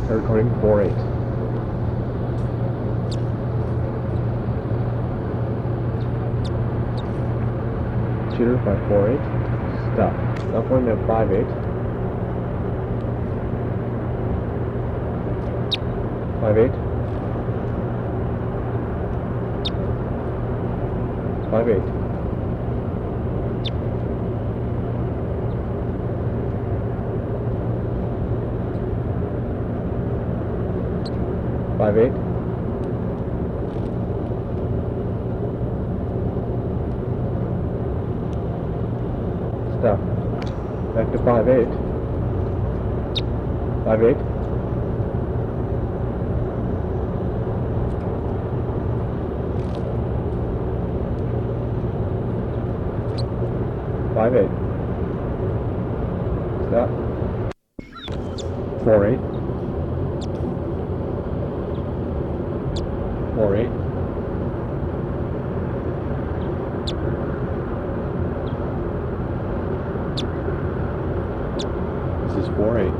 recording 4-8. Shooter by 4-8. Stop. Upwind at 5-8. 5-8. 5-8. 5-8. Stop. Back to 5-8. 5-8. 5-8. Stop. 4-8. 4-8. This is 4-8.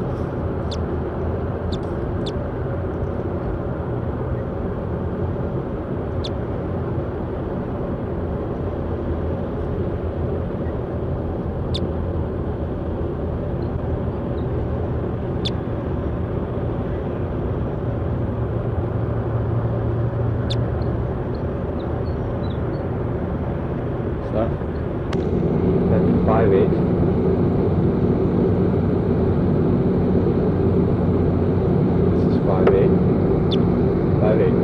Stop. That's 5-8. This is 5-8. 5-8.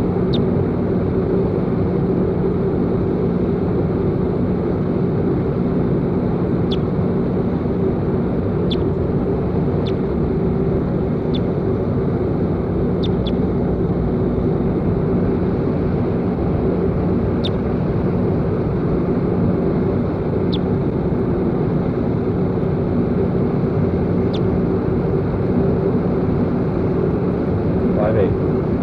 5-8.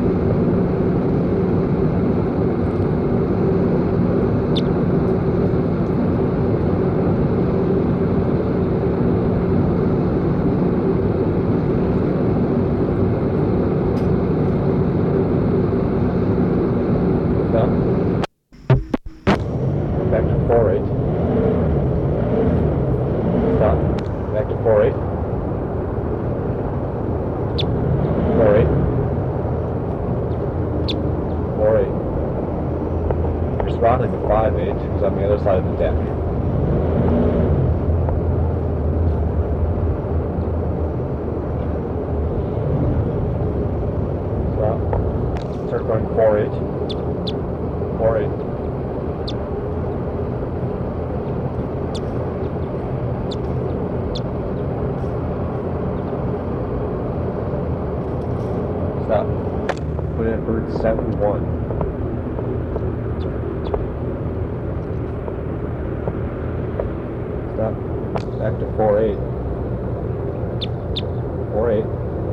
Stop. Back to 4-8. Stop. Back to 4-8. 4-8. 4-8. Responding to 5-8, who's on the other side of the deck. Stop. Start going 4-8. 4-8. Stop. Put in bird 7-1. Stop. Back to 4-8. 4-8.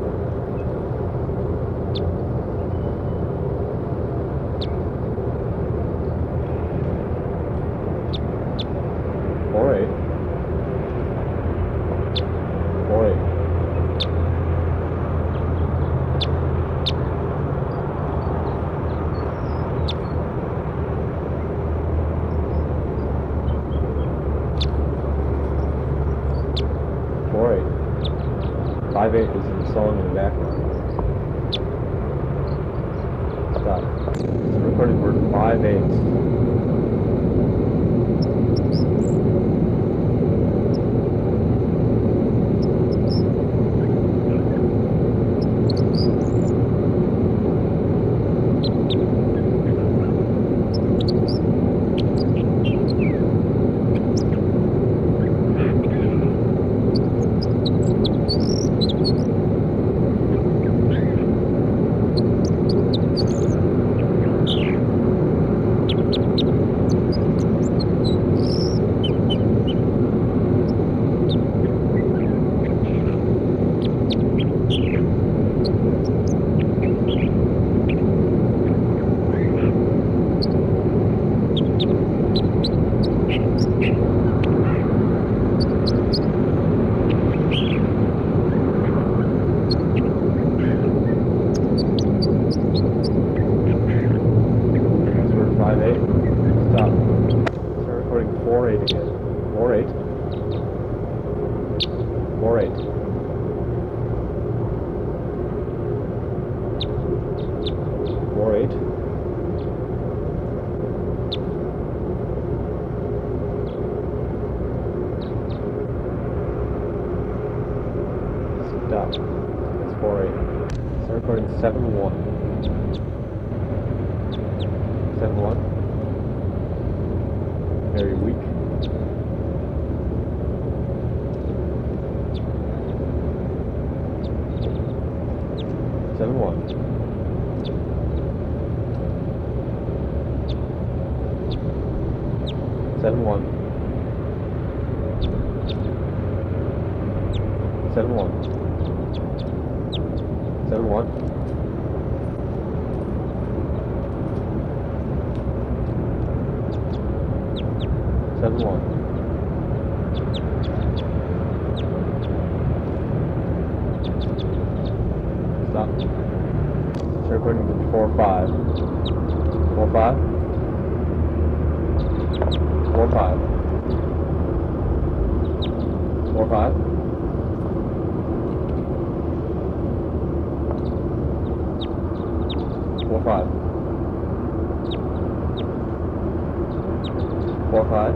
4-8. 4-8. 4-8. 5-8 is the song in the background. Stop. It's a recording word 5-8. 4-8. Start recording 7-1. 7-1. Very weak. 7-1. 7-1. 7-1. 7-1. 7-1. Stop. Start recording 4-5. 4-5. 4-5. 4-5. 4-5. 4-5.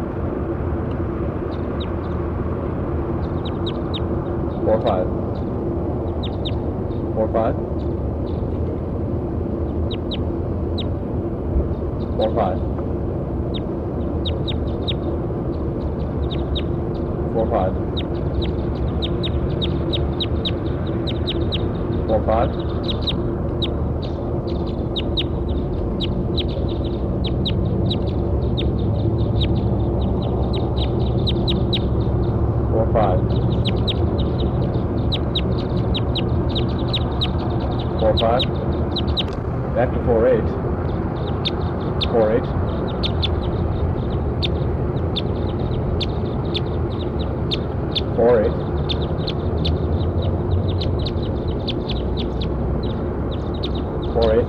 4-5. 4-5. 4-5. 4-5. 4-5. 4-5. 4-5. Back to 4-8. 4-8. 4-8.